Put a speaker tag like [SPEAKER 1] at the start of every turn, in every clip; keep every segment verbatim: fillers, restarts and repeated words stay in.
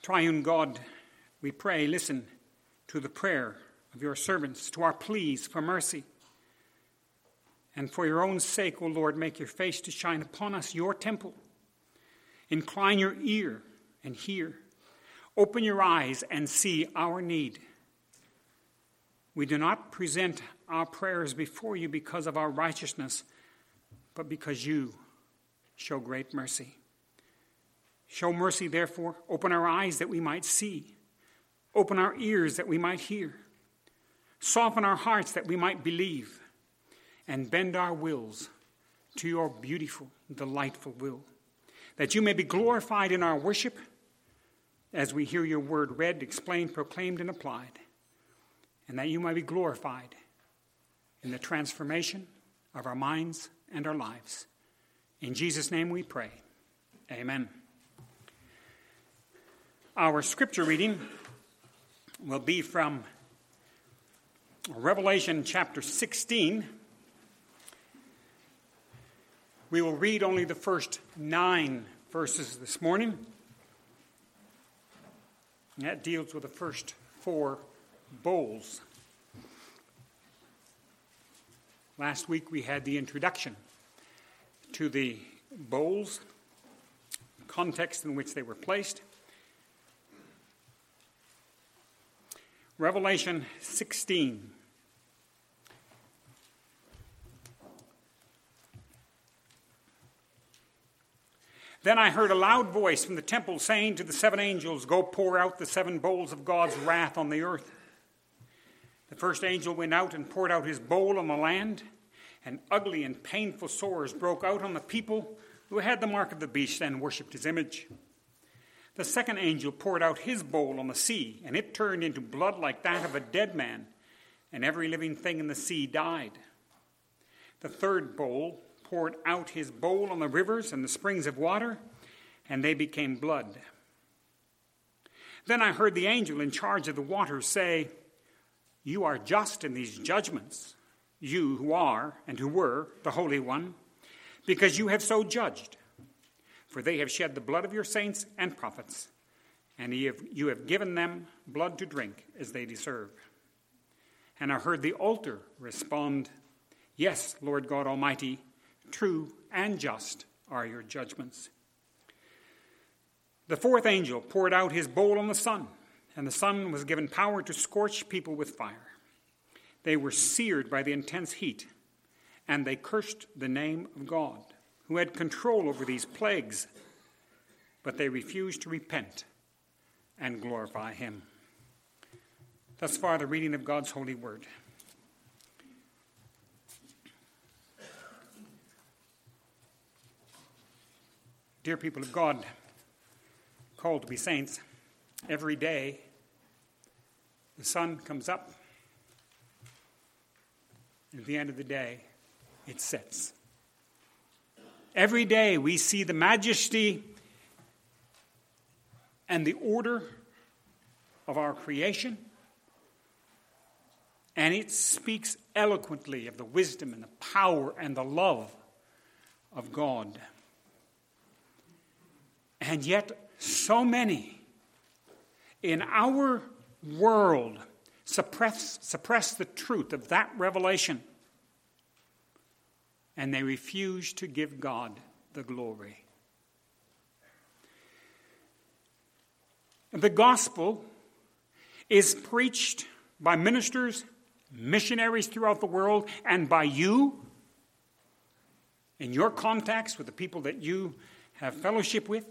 [SPEAKER 1] Triune God, we pray, listen to the prayer of your servants, to our pleas for mercy. And for your own sake, O Lord, make your face to shine upon us, your temple. Incline your ear and hear. Open your eyes and see our need. We do not present our prayers before you because of our righteousness, but because you show great mercy. Show mercy, therefore. Open our eyes that we might see. Open our ears that we might hear. Soften our hearts that we might believe. And bend our wills to your beautiful, delightful will, that you may be glorified in our worship as we hear your word read, explained, proclaimed, and applied, and that you may be glorified in the transformation of our minds and our lives. In Jesus' name we pray. Amen. Our scripture reading will be from Revelation chapter sixteen. We will read only the first nine verses this morning. And that deals with the first four bowls. Last week we had the introduction to the bowls, context in which they were placed. Revelation sixteen. Then I heard a loud voice from the temple saying to the seven angels, "Go pour out the seven bowls of God's wrath on the earth." The first angel went out and poured out his bowl on the land, and ugly and painful sores broke out on the people who had the mark of the beast and worshipped his image. The second angel poured out his bowl on the sea, and it turned into blood like that of a dead man, and every living thing in the sea died. The third bowl poured out his bowl on the rivers and the springs of water, and they became blood. Then I heard the angel in charge of the waters say, "You are just in these judgments, you who are and who were the Holy One, because you have so judged. For they have shed the blood of your saints and prophets, and you have, you have given them blood to drink as they deserve." And I heard the altar respond, "Yes, Lord God Almighty, true and just are your judgments." The fourth angel poured out his bowl on the sun, and the sun was given power to scorch people with fire. They were seared by the intense heat, and they cursed the name of God, who had control over these plagues, but they refused to repent and glorify him. Thus far, the reading of God's holy word. Dear people of God, called to be saints, every day the sun comes up, and at the end of the day, it sets. Every day we see the majesty and the order of our creation, and it speaks eloquently of the wisdom and the power and the love of God. And yet, so many in our world suppress, suppress the truth of that revelation, and they refuse to give God the glory. The gospel is preached by ministers, missionaries throughout the world, and by you in your contacts with the people that you have fellowship with.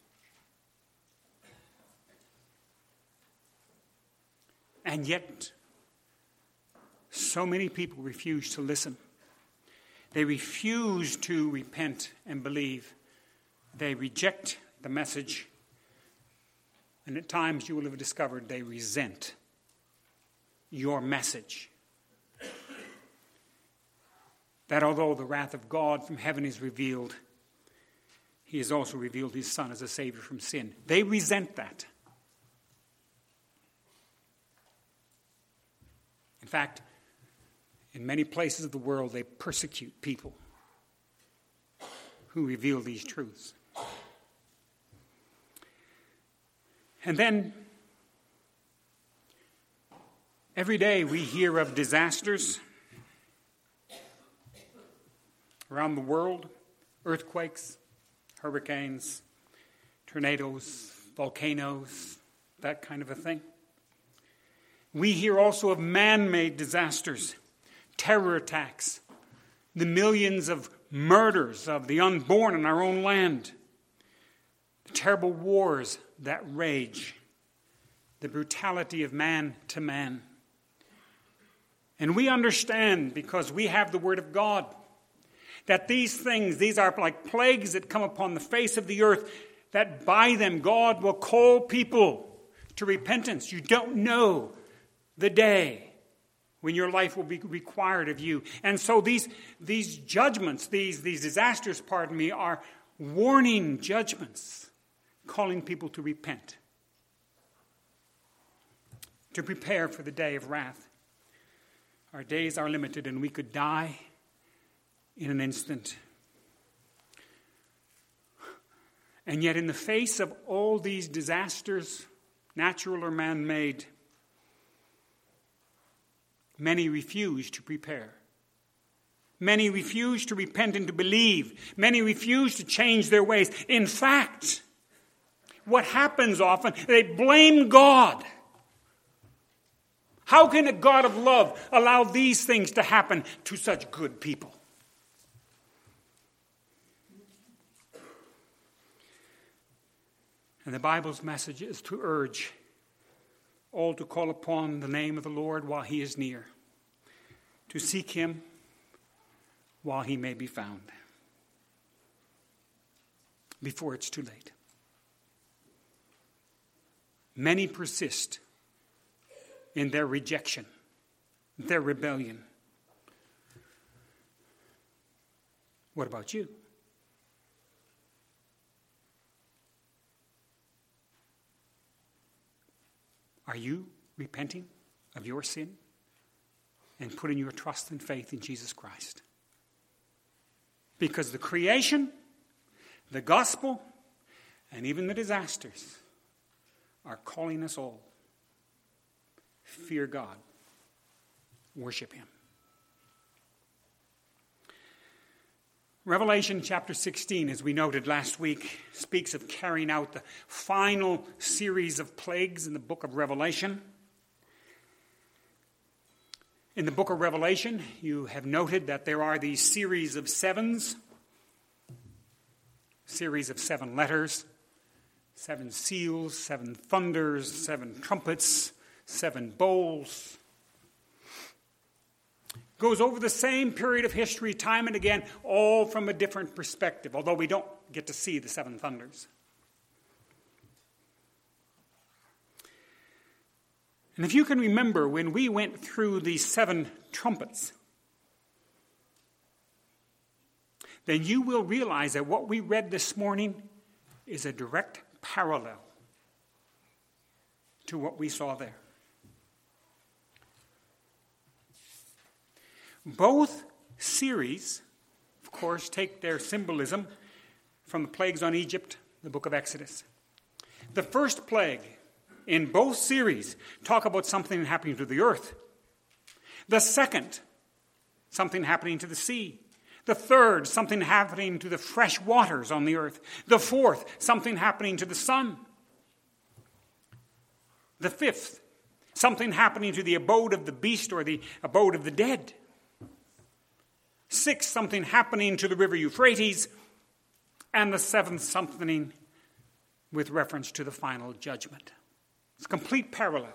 [SPEAKER 1] And yet, so many people refuse to listen. They refuse to repent and believe. They reject the message. And at times you will have discovered they resent your message. That although the wrath of God from heaven is revealed, he has also revealed his Son as a Savior from sin. They resent that. In fact, in many places of the world, they persecute people who reveal these truths. And then every day we hear of disasters around the world, earthquakes, hurricanes, tornadoes, volcanoes, that kind of a thing. We hear also of man-made disasters, terror attacks, the millions of murders of the unborn in our own land, the terrible wars that rage, the brutality of man to man. And we understand, because we have the Word of God, that these things, these are like plagues that come upon the face of the earth, that by them God will call people to repentance. You don't know the day when your life will be required of you. And so these, these judgments, these, these disasters, pardon me, are warning judgments, calling people to repent, to prepare for the day of wrath. Our days are limited, and we could die in an instant. And yet, in the face of all these disasters, natural or man-made, many refuse to prepare. Many refuse to repent and to believe. Many refuse to change their ways. In fact, what happens often, they blame God. How can a God of love allow these things to happen to such good people? And the Bible's message is to urge all to call upon the name of the Lord while he is near, to seek him while he may be found, before it's too late. Many persist in their rejection, their rebellion. What about you? Are you repenting of your sin and putting your trust and faith in Jesus Christ? Because the creation, the gospel, and even the disasters are calling us all. Fear God. Worship him. Revelation chapter sixteen, as we noted last week, speaks of carrying out the final series of plagues in the book of Revelation. In the book of Revelation, you have noted that there are these series of sevens, series of seven letters, seven seals, seven thunders, seven trumpets, seven bowls. Goes over the same period of history time and again, all from a different perspective, although we don't get to see the seven thunders. And if you can remember, when we went through these seven trumpets, then you will realize that what we read this morning is a direct parallel to what we saw there. Both series, of course, take their symbolism from the plagues on Egypt, the book of Exodus. The first plague in both series talk about something happening to the earth. The second, something happening to the sea. The third, something happening to the fresh waters on the earth. The fourth, something happening to the sun. The fifth, something happening to the abode of the beast or the abode of the dead. Sixth, something happening to the river Euphrates. And the seventh, something with reference to the final judgment. It's a complete parallel.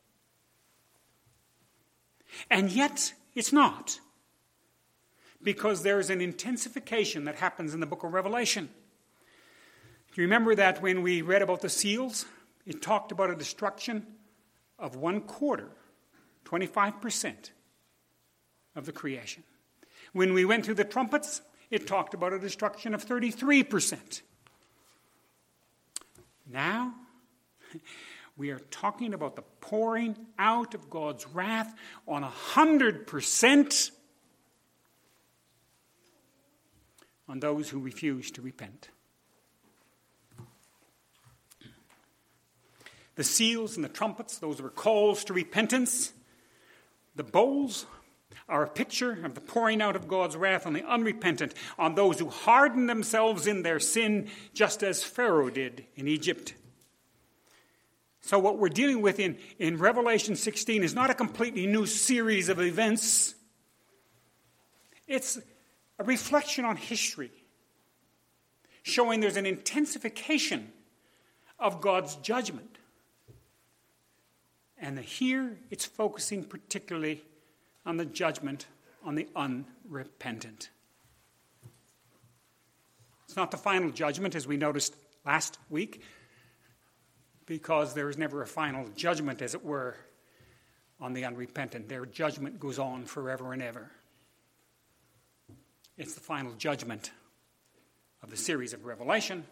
[SPEAKER 1] And yet, it's not. Because there is an intensification that happens in the book of Revelation. You remember that when we read about the seals, it talked about a destruction of one quarter, twenty-five percent of the creation. When we went through the trumpets, it talked about a destruction of thirty-three percent. Now, we are talking about the pouring out of God's wrath on one hundred percent on those who refuse to repent. The seals and the trumpets, those were calls to repentance. The bowls are a picture of the pouring out of God's wrath on the unrepentant, on those who harden themselves in their sin, just as Pharaoh did in Egypt. So what we're dealing with in, in Revelation sixteen is not a completely new series of events. It's a reflection on history, showing there's an intensification of God's judgment. And here it's focusing particularly on the judgment on the unrepentant. It's not the final judgment, as we noticed last week, because there is never a final judgment, as it were, on the unrepentant. Their judgment goes on forever and ever. It's the final judgment of the series of Revelation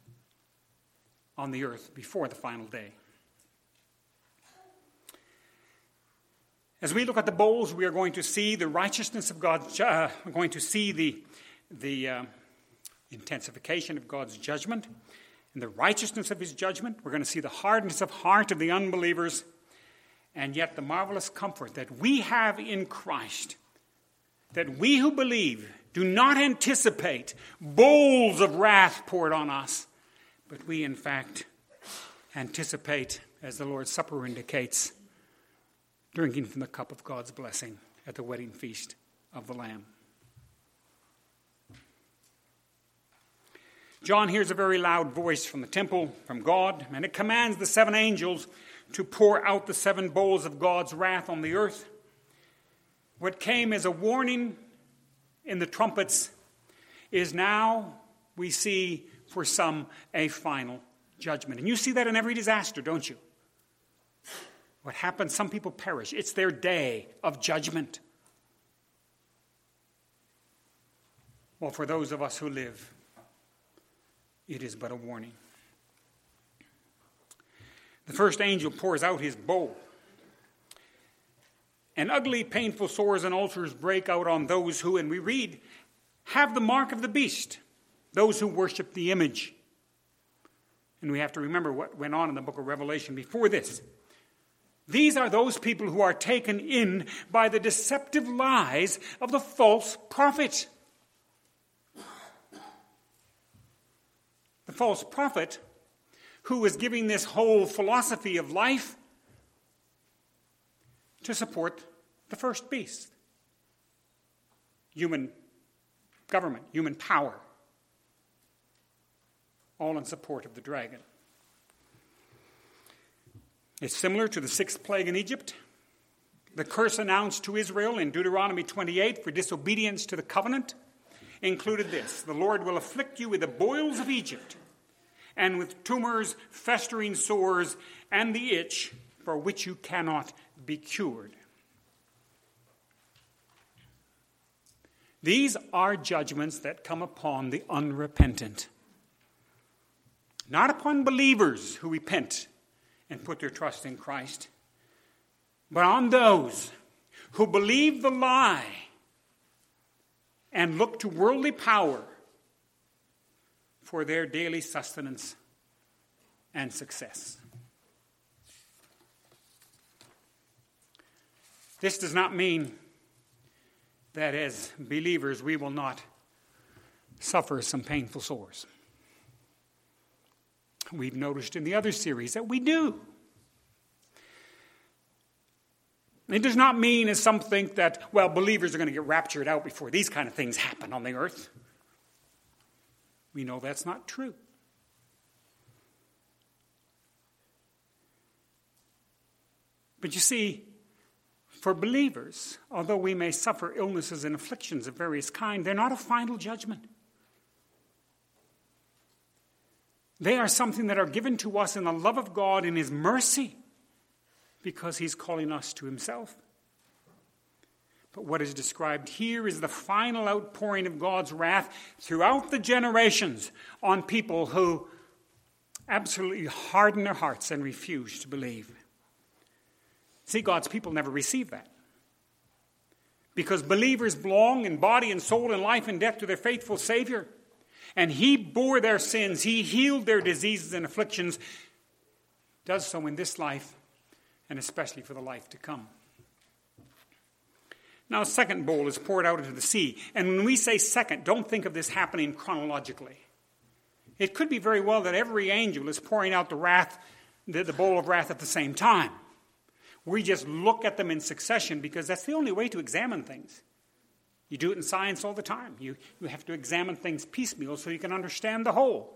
[SPEAKER 1] on the earth before the final day. As we look at the bowls, we are going to see the righteousness of God. Uh, we're going to see the, the uh, intensification of God's judgment and the righteousness of his judgment. We're going to see the hardness of heart of the unbelievers, and yet the marvelous comfort that we have in Christ, that we who believe do not anticipate bowls of wrath poured on us, but we in fact anticipate, as the Lord's Supper indicates, drinking from the cup of God's blessing at the wedding feast of the Lamb. John hears a very loud voice from the temple, from God, and it commands the seven angels to pour out the seven bowls of God's wrath on the earth. What came as a warning in the trumpets is now, we see, for some, a final judgment. And you see that in every disaster, don't you? What happens, some people perish. It's their day of judgment. Well, for those of us who live, it is but a warning. The first angel pours out his bowl, and ugly, painful sores and ulcers break out on those who, and we read, have the mark of the beast, those who worship the image. And we have to remember what went on in the book of Revelation before this. These are those people who are taken in by the deceptive lies of the false prophet. The false prophet who is giving this whole philosophy of life to support the first beast. Human government, human power, all in support of the dragon. It's similar to the sixth plague in Egypt. The curse announced to Israel in Deuteronomy twenty-eight for disobedience to the covenant included this: the Lord will afflict you with the boils of Egypt, and with tumors, festering sores, and the itch for which you cannot be cured. These are judgments that come upon the unrepentant, not upon believers who repent and put their trust in Christ, but on those who believe the lie and look to worldly power for their daily sustenance and success. This does not mean that as believers we will not suffer some painful sores. We've noticed in the other series that we do. It does not mean, as some think, that, well, believers are going to get raptured out before these kind of things happen on the earth. We know that's not true. But you see, for believers, although we may suffer illnesses and afflictions of various kinds, they're not a final judgment. They are something that are given to us in the love of God in his mercy, because he's calling us to himself. But what is described here is the final outpouring of God's wrath throughout the generations on people who absolutely harden their hearts and refuse to believe. See, God's people never receive that, because believers belong in body and soul and life and death to their faithful Savior. And he bore their sins. He healed their diseases and afflictions does so in this life and especially for the life to come. Now, a second bowl is poured out into the sea. And when we say second, don't think of this happening chronologically. It could be very well that every angel is pouring out the wrath, the, the bowl of wrath at the same time. We just look at them in succession because that's the only way to examine things. You do it in science all the time. You, you have to examine things piecemeal so you can understand the whole.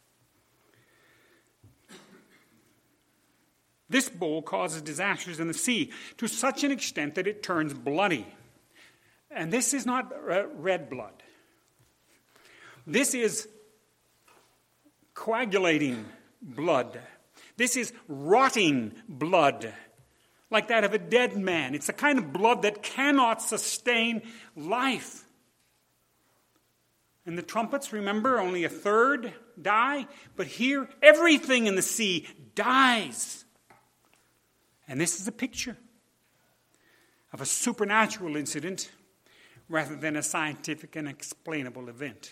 [SPEAKER 1] This bowl causes disasters in the sea to such an extent that it turns bloody. And this is not uh, red blood. This is coagulating blood. This is rotting blood, like that of a dead man. It's the kind of blood that cannot sustain life. And the trumpets, remember, only a third die. But here, everything in the sea dies. And this is a picture of a supernatural incident rather than a scientific and explainable event.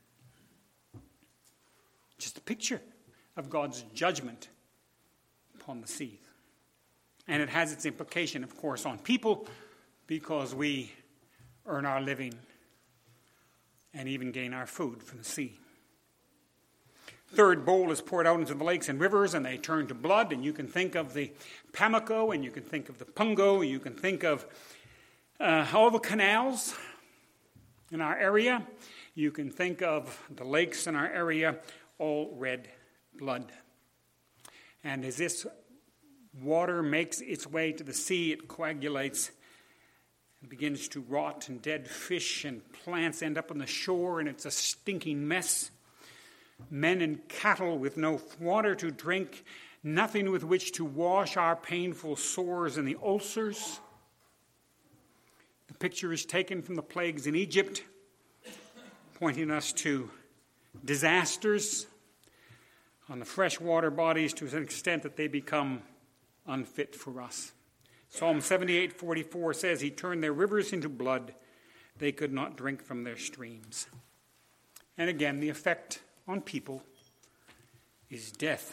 [SPEAKER 1] Just a picture of God's judgment upon the sea. And it has its implication, of course, on people because we earn our living and even gain our food from the sea. Third bowl is poured out into the lakes and rivers, and they turn to blood. And you can think of the Pamlico, and you can think of the Pungo, you can think of uh, all the canals in our area. You can think of the lakes in our area, all red blood. And as this water makes its way to the sea, it coagulates and begins to rot, and dead fish and plants end up on the shore, and it's a stinking mess. Men and cattle with no water to drink, nothing with which to wash our painful sores and the ulcers. The picture is taken from the plagues in Egypt, pointing us to disasters on the freshwater bodies to an extent that they become unfit for us. Psalm seventy-eight forty-four says, He turned their rivers into blood. They could not drink from their streams. And again, the effect on people is death.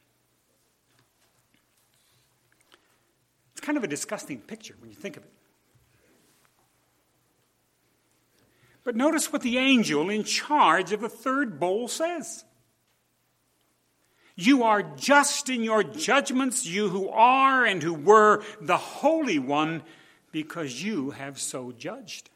[SPEAKER 1] It's kind of a disgusting picture when you think of it. But notice what the angel in charge of the third bowl says. You are just in your judgments, you who are and who were the Holy One, because you have so judged.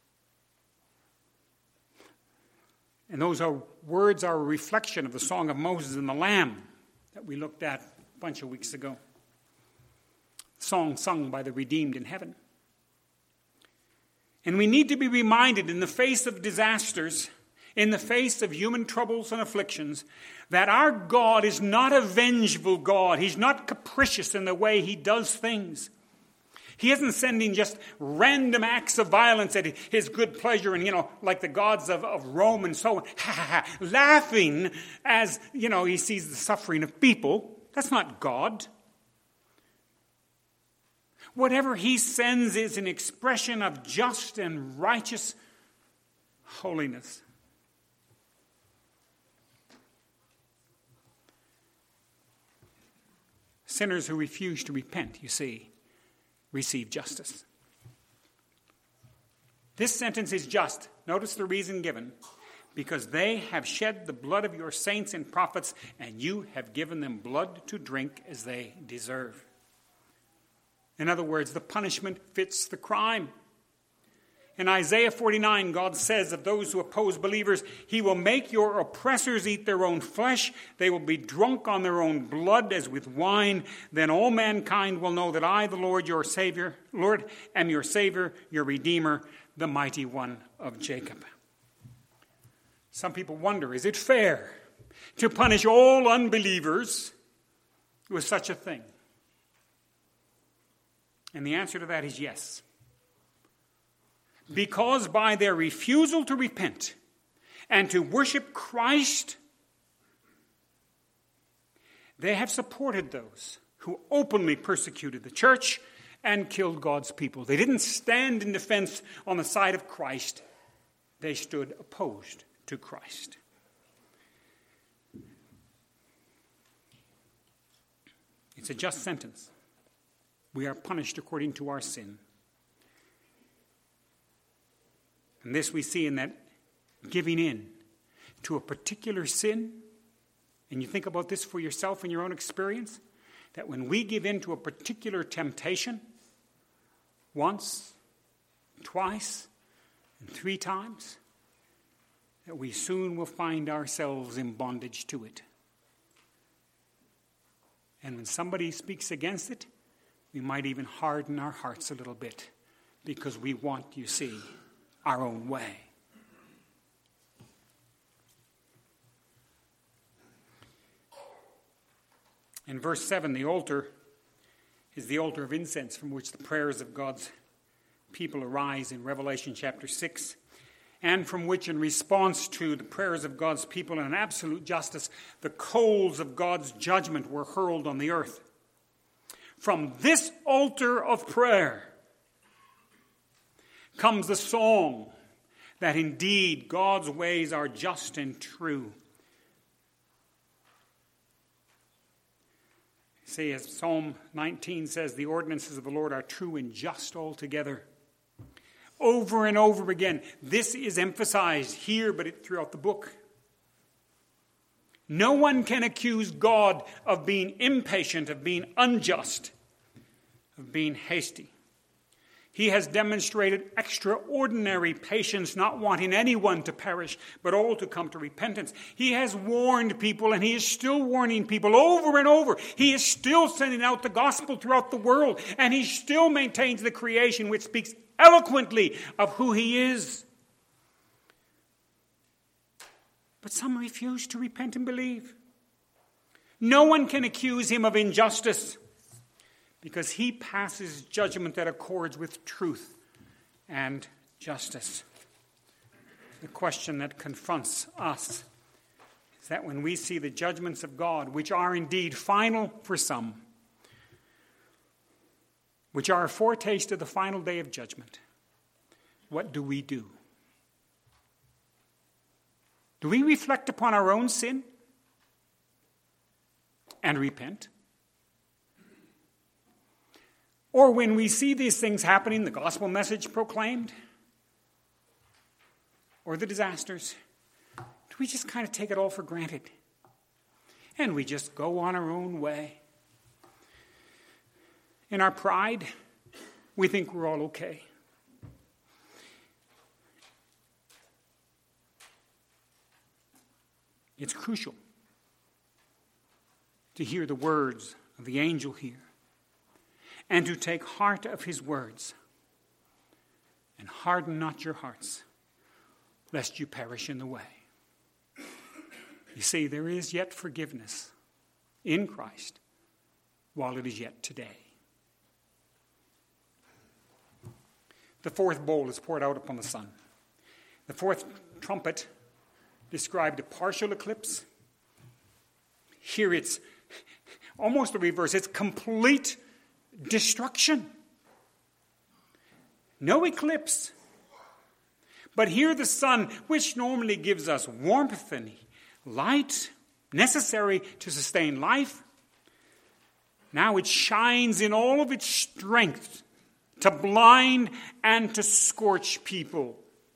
[SPEAKER 1] And those are words are a reflection of the Song of Moses and the Lamb that we looked at a bunch of weeks ago. The song sung by the redeemed in heaven. And we need to be reminded in the face of disasters, in the face of human troubles and afflictions, that our God is not a vengeful God. He's not capricious in the way he does things. He isn't sending just random acts of violence at his good pleasure and, you know, like the gods of, of Rome and so on, ha, ha, ha, laughing as, you know, he sees the suffering of people. That's not God. Whatever he sends is an expression of just and righteous holiness. Sinners who refuse to repent, you see, receive justice. This sentence is just. Notice the reason given. Because they have shed the blood of your saints and prophets, and you have given them blood to drink as they deserve. In other words, the punishment fits the crime. In Isaiah forty-nine, God says of those who oppose believers, He will make your oppressors eat their own flesh. They will be drunk on their own blood as with wine. Then all mankind will know that I, the Lord, your Savior, Lord, am your Savior, your Redeemer, the mighty one of Jacob. Some people wonder, is it fair to punish all unbelievers with such a thing? And the answer to that is yes. Because by their refusal to repent and to worship Christ, they have supported those who openly persecuted the church and killed God's people. They didn't stand in defense on the side of Christ. They stood opposed to Christ. It's a just sentence. We are punished according to our sin. And this we see in that giving in to a particular sin. And you think about this for yourself in your own experience, that when we give in to a particular temptation, once, twice, and three times, that we soon will find ourselves in bondage to it. And when somebody speaks against it, we might even harden our hearts a little bit because we want, you see, our own way. In verse seven, the altar is the altar of incense from which the prayers of God's people arise in Revelation chapter six, and from which, in response to the prayers of God's people and absolute justice, the coals of God's judgment were hurled on the earth. From this altar of prayer comes the song that indeed God's ways are just and true. See, as Psalm nineteen says, the ordinances of the Lord are true and just altogether. Over and over again, this is emphasized here, but it, throughout the book. No one can accuse God of being impatient, of being unjust, of being hasty. He has demonstrated extraordinary patience, not wanting anyone to perish, but all to come to repentance. He has warned people, and he is still warning people over and over. He is still sending out the gospel throughout the world, and he still maintains the creation which speaks eloquently of who he is. But some refuse to repent and believe. No one can accuse him of injustice, because he passes judgment that accords with truth and justice. The question that confronts us is that when we see the judgments of God, which are indeed final for some, which are a foretaste of the final day of judgment, what do we do? Do we reflect upon our own sin and repent? Or when we see these things happening, the gospel message proclaimed, or the disasters, do we just kind of take it all for granted? And we just go on our own way? In our pride, we think we're all okay. It's crucial to hear the words of the angel here, and to take heart of his words, and harden not your hearts, lest you perish in the way. You see, there is yet forgiveness in Christ while it is yet today. The fourth bowl is poured out upon the sun. The fourth trumpet described a partial eclipse. Here it's almost the reverse. It's complete destruction. No eclipse. But here the sun, which normally gives us warmth and light necessary to sustain life, now it shines in all of its strength to blind and to scorch people.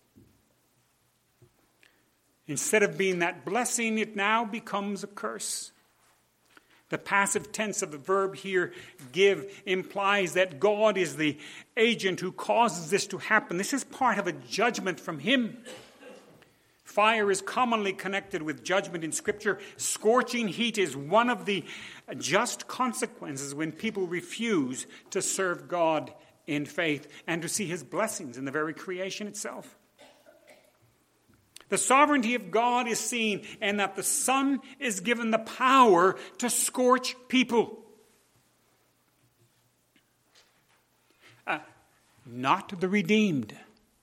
[SPEAKER 1] Instead of being that blessing, it now becomes a curse. The passive tense of the verb here, give, implies that God is the agent who causes this to happen. This is part of a judgment from him. Fire is commonly connected with judgment in Scripture. Scorching heat is one of the just consequences when people refuse to serve God in faith and to see his blessings in the very creation itself. The sovereignty of God is seen, and that the sun is given the power to scorch people. Uh, not the redeemed.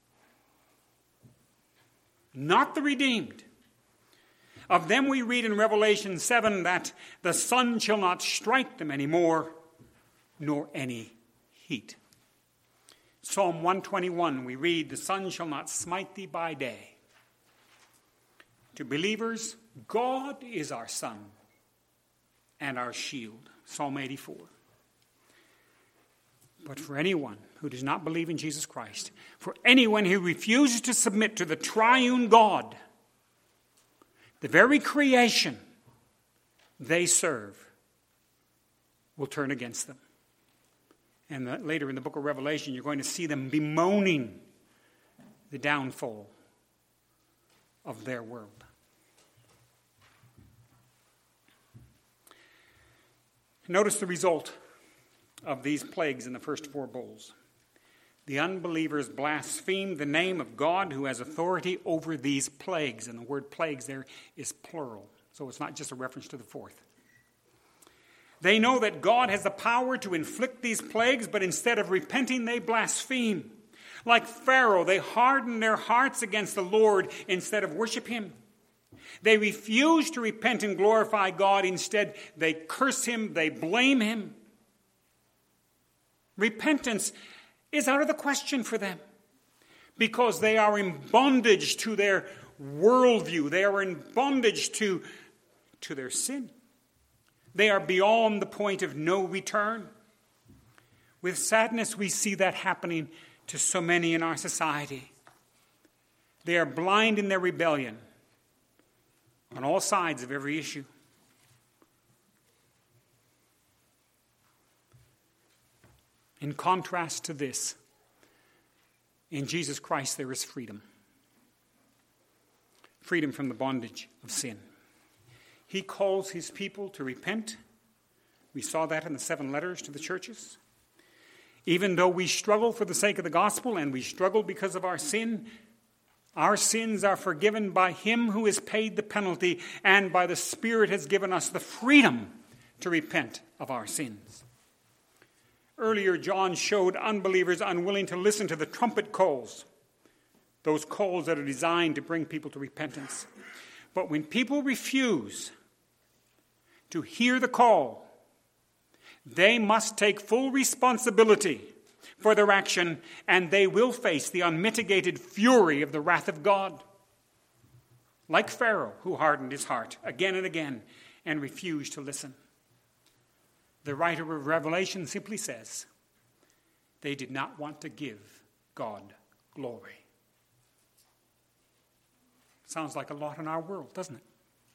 [SPEAKER 1] Not the redeemed. Of them we read in Revelation seven that the sun shall not strike them anymore, nor any heat. Psalm one twenty-one, we read, the sun shall not smite thee by day. To believers, God is our sun, and our shield. Psalm eighty-four. But for anyone who does not believe in Jesus Christ, for anyone who refuses to submit to the triune God, the very creation they serve will turn against them. And the, later in the book of Revelation, you're going to see them bemoaning the downfall of their world. Notice the result of these plagues in the first four bowls. The unbelievers blasphemed the name of God who has authority over these plagues. And the word plagues there is plural, so it's not just a reference to the fourth. They know that God has the power to inflict these plagues, but instead of repenting, they blaspheme. Like Pharaoh, they harden their hearts against the Lord instead of worship him. They refuse to repent and glorify God. Instead, they curse him, they blame him. Repentance is out of the question for them because they are in bondage to their worldview. They are in bondage to, to their sin. They are beyond the point of no return. With sadness, we see that happening to so many in our society. They are blind in their rebellion on all sides of every issue. In contrast to this, in Jesus Christ there is freedom. Freedom from the bondage of sin. He calls his people to repent. We saw that in the seven letters to the churches. Even though we struggle for the sake of the gospel and we struggle because of our sin, our sins are forgiven by him who has paid the penalty, and by the Spirit has given us the freedom to repent of our sins. Earlier, John showed unbelievers unwilling to listen to the trumpet calls, those calls that are designed to bring people to repentance. But when people refuse to hear the call, they must take full responsibility for their action, and they will face the unmitigated fury of the wrath of God. Like Pharaoh, who hardened his heart again and again and refused to listen. The writer of Revelation simply says, they did not want to give God glory. Sounds like a lot in our world, doesn't it?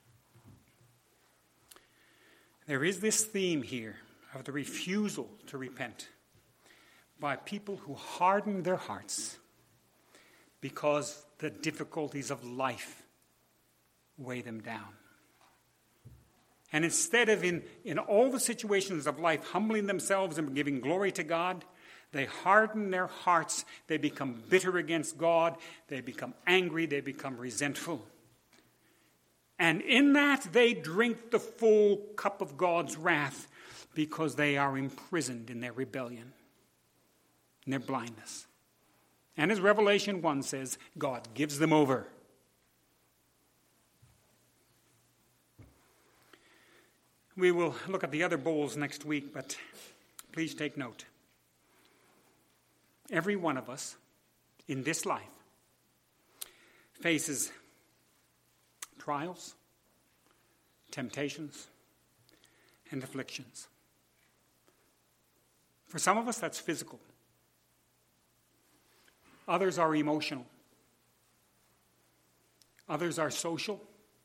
[SPEAKER 1] There is this theme here of the refusal to repent by people who harden their hearts because the difficulties of life weigh them down. And instead of in, in all the situations of life humbling themselves and giving glory to God, they harden their hearts. They become bitter against God. They become angry. They become resentful. And in that, they drink the full cup of God's wrath because they are imprisoned in their rebellion, in their blindness. And as Revelation one says, God gives them over. We will look at the other bowls next week, but please take note. Every one of us in this life faces trials, temptations, and afflictions. For some of us, that's physical. Others are emotional. Others are social.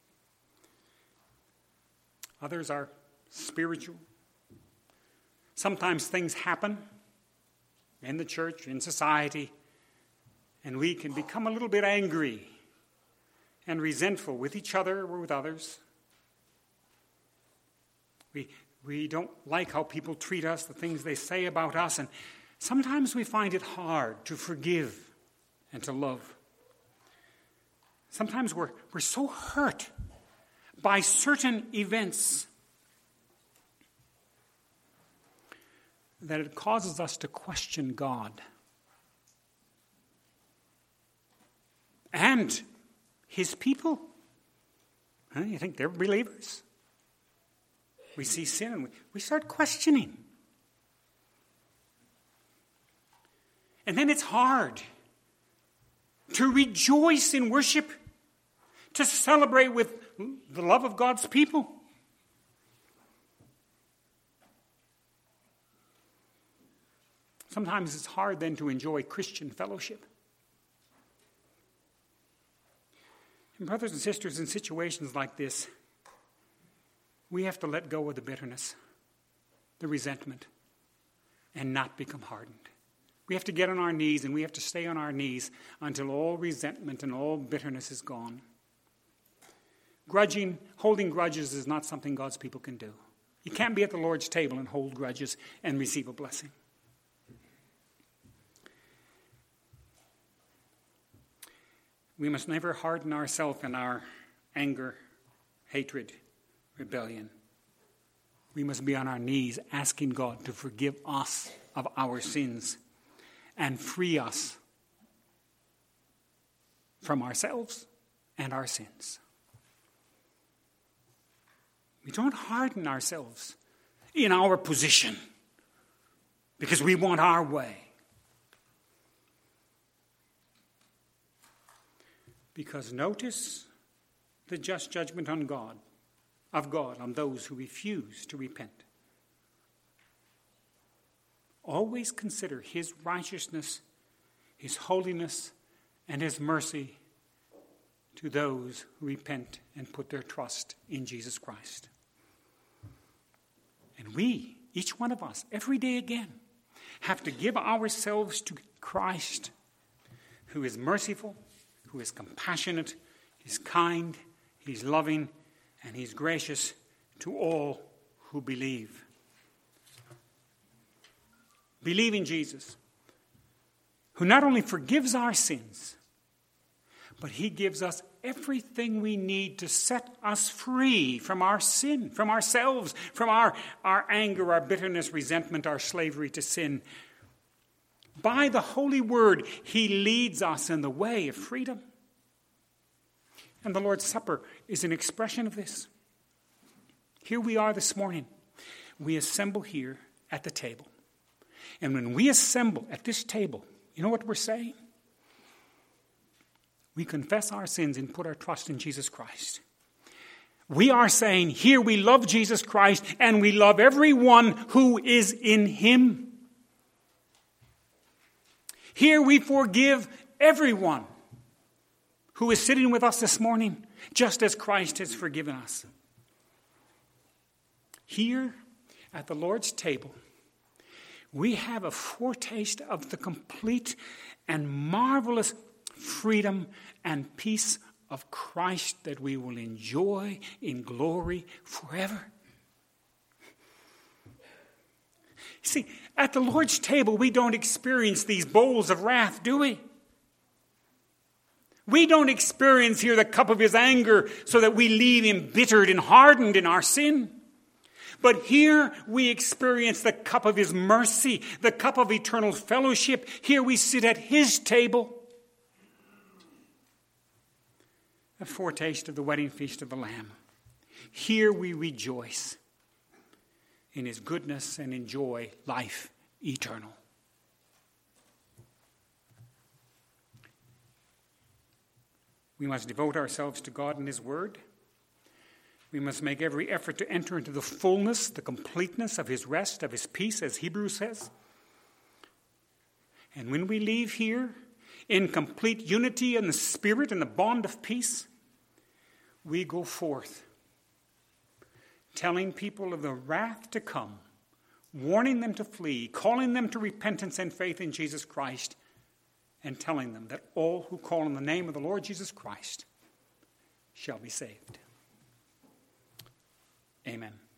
[SPEAKER 1] Others are spiritual. Sometimes things happen in the church, in society, and we can become a little bit angry and resentful with each other or with others. We, we don't like how people treat us, the things they say about us, and sometimes we find it hard to forgive and to love. Sometimes we're, we're so hurt by certain events that it causes us to question God and his people. Huh? You think they're believers? We see sin and we, we start questioning. And then it's hard to rejoice in worship, to celebrate with the love of God's people. Sometimes it's hard then to enjoy Christian fellowship. And brothers and sisters, in situations like this, we have to let go of the bitterness, the resentment, and not become hardened. We have to get on our knees, and we have to stay on our knees until all resentment and all bitterness is gone. Grudging, holding grudges is not something God's people can do. You can't be at the Lord's table and hold grudges and receive a blessing. We must never harden ourselves in our anger, hatred, rebellion. We must be on our knees asking God to forgive us of our sins and free us from ourselves and our sins. We don't harden ourselves in our position because we want our way. Because notice the just judgment on God, of God on those who refuse to repent. Always consider his righteousness, his holiness, and his mercy to those who repent and put their trust in Jesus Christ. And we, each one of us, every day again, have to give ourselves to Christ, who is merciful, who is compassionate, he's kind, he's loving, and he's gracious to all who believe. Believe in Jesus, who not only forgives our sins, but he gives us everything we need to set us free from our sin, from ourselves, from our, our anger, our bitterness, resentment, our slavery to sin. By the Holy Word, he leads us in the way of freedom. And the Lord's Supper is an expression of this. Here we are this morning. We assemble here at the table. And when we assemble at this table, you know what we're saying? We confess our sins and put our trust in Jesus Christ. We are saying, here we love Jesus Christ and we love everyone who is in him. Here we forgive everyone who is sitting with us this morning, just as Christ has forgiven us. Here at the Lord's table, we have a foretaste of the complete and marvelous freedom and peace of Christ that we will enjoy in glory forever. See, at the Lord's table, we don't experience these bowls of wrath, do we? We don't experience here the cup of his anger so that we leave embittered and hardened in our sin. But here we experience the cup of his mercy, the cup of eternal fellowship. Here we sit at his table. A foretaste of the wedding feast of the Lamb. Here we rejoice in his goodness and enjoy life eternal. We must devote ourselves to God and his word. We must make every effort to enter into the fullness, the completeness of his rest, of his peace, as Hebrews says. And when we leave here in complete unity in the Spirit and the bond of peace, we go forth telling people of the wrath to come, warning them to flee, calling them to repentance and faith in Jesus Christ, and telling them that all who call on the name of the Lord Jesus Christ shall be saved. Amen.